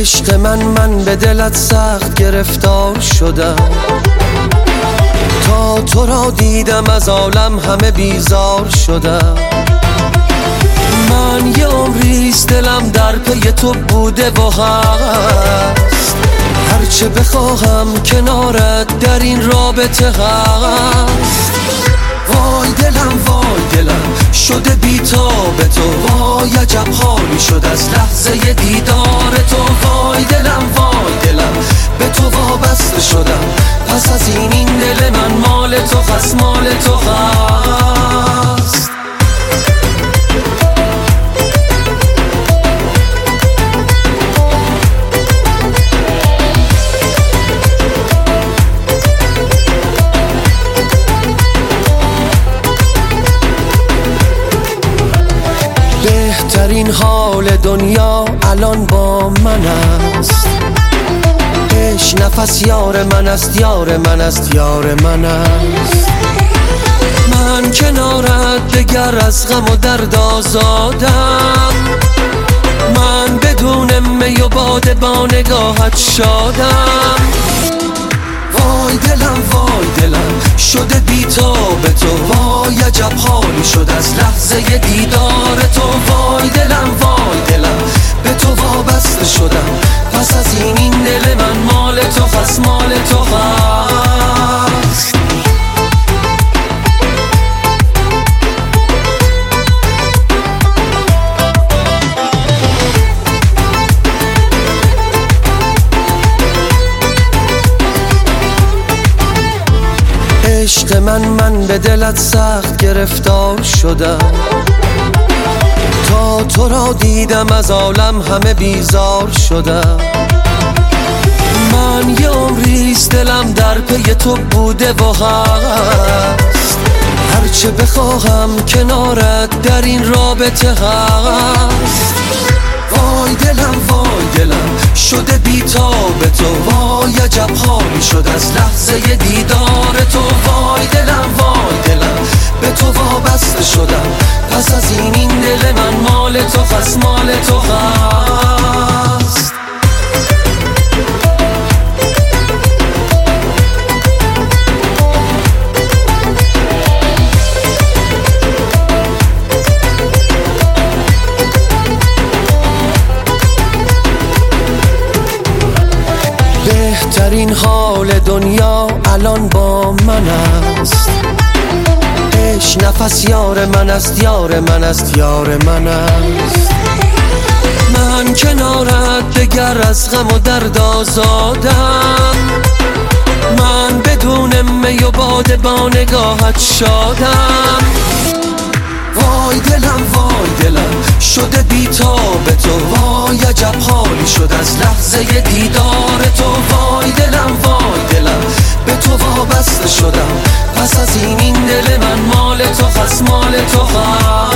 عشق من به دلت سخت گرفتار شدم، تا تو را دیدم از عالم همه بیزار شدم. من یه عمریست دلم در پی تو بوده و هست، هرچه بخواهم کنارت در این رابطه هست. وای دلم شده بی‌تاب تو، وای عجب حالی شد از لحظه دیدار تو. وای دلم به تو وابسته شدم، پس از این دل من مال تو هست، مال تو هست. بهترین حال دنیا الان با من است، عشق نفس یار من است، یار من است، یار من است. من کنارت دگر از غم و درد آزادم، من بدون می و باده با نگاهت شادم. وای دلم شده بی‌تاب تو، وای عجب حالی شد از لحظه دیدار تو. وای دلم به تو وابسته شدم، پس از این دل من مال تو هست، مال تو هست. عشق من به دلت سخت گرفتار شدم، تا تو را دیدم از عالم همه بیزار شدم. من یه عمریست دلم در پی تو بوده و هست، هرچه بخواهم کنارت در این رابطه هست. وای دلم شده بی‌تاب تو، وای عجب حالی شد از لحظه دیدار تو. وای دلم به تو وابسته شدم، پس از این دل من مال تو هست، مال تو هست. بهترین حال دنیا الان با من است، عشق نفس یار من است، یار من است، یار من است. من کنارت دگر از غم و درد آزادم، من بدون می و باده با نگاهت شادم. وای دلم شده بی‌تاب تو، وای عجب حالی شد از لحظه دیدار تو. وای دلم به تو وابسته شدم، پس از این دل من مال تو هست، مال تو هست.